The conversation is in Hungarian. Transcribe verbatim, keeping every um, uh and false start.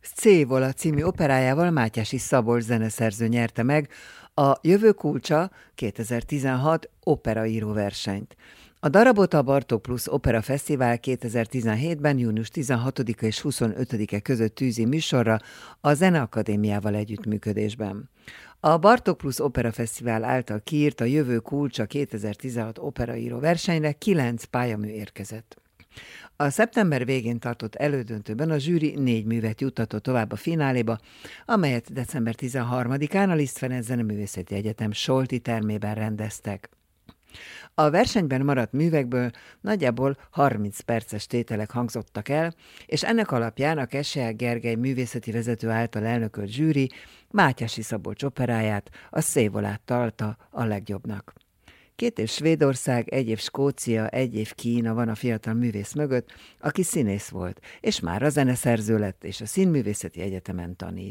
Scévola című operájával Mátyási Szabolcs zeneszerző nyerte meg a Jövő kulcsa kétezer-tizenhat operaíró versenyt. A darabot a Bartók Plusz Opera Fesztivál kétezer-tizenhétben június tizenhatodika és huszonötödike között tűzi műsorra a Zeneakadémiával együttműködésben. A Bartók Plusz Opera Fesztivál által kiírt a Jövő kulcsa kétezer-tizenhat operaíró versenyre kilenc pályamű érkezett. A szeptember végén tartott elődöntőben a zsűri négy művet juttatott tovább a fináléba, amelyet december tizenharmadikán a Liszt Ferenc Zeneművészeti Egyetem Solti termében rendeztek. A versenyben maradt művekből nagyjából harminc perces tételek hangzottak el, és ennek alapján a Kesselyak Gergely művészeti vezető által elnökölt zsűri Mátyási Szabolcs operáját, a Scévolát találta a legjobbnak. Két év Svédország, egy év Skócia, egy év Kína van a fiatal művész mögött, aki színész volt, és már a zeneszerző lett, és a Színművészeti Egyetemen tanít.